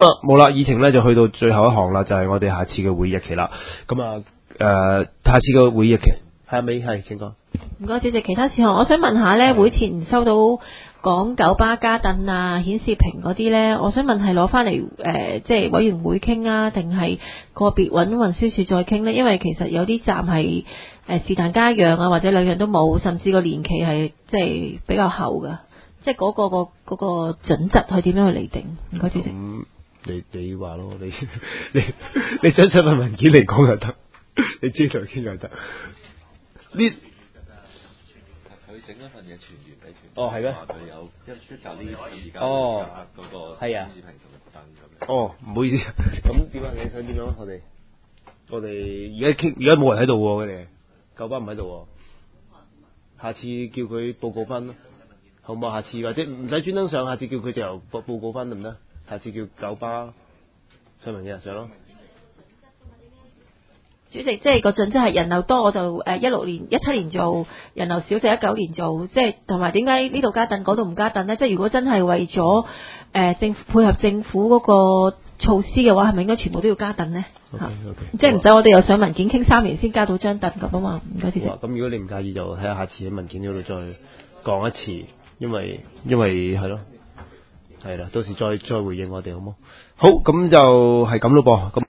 冇啦，議程咧就去到最後一項啦，就係我哋下次嘅會議日期啦。咁下次嘅會議日期係咪係請講？ 唔該，主席。其他事項，我想問下咧，會前收到講九巴加凳啊、顯示屏嗰啲咧，我想問係攞翻嚟即係委員會傾啊，定係個別揾運輸署再傾咧？因為其實有啲站係是但加樣啊，或者兩樣都冇，甚至個年期係即係比較後㗎。即係嗰個準則係點樣去釐定？唔該，主席。 你話咯，你想份文件嚟講就得，你知道傾就得。呢佢整一份嘢傳完俾全哦係咩？ 話佢有一嚿呢而家嗰個係啊顯示屏同埋燈咁。 哦，唔好意思，咁點啊？你想點樣？我哋而家冇人喺度喎，佢哋九巴唔喺度喎。下次叫佢報告翻咯，好唔好？下次或者唔使專登上，下次叫佢就由報告翻得唔得？下次叫九巴上文嘅上咯。 主席，即係個準則係人流多，我就16年、17年做，人流少就19年做，即係同埋點解呢度加凳嗰度唔加凳呢？即係如果真係為咗政府配合政府嗰個措施嘅話，係咪應該全部都要加凳呢？ Okay. 即係唔使我哋又上文件傾3年先加到張凳咁啊嘛？唔該，主席。 咁如果你唔介意，就睇下下次喺文件嗰度再講一次，因為係咯，係啦，到時再回應我哋好冇？好，咁就係咁咯噃。咁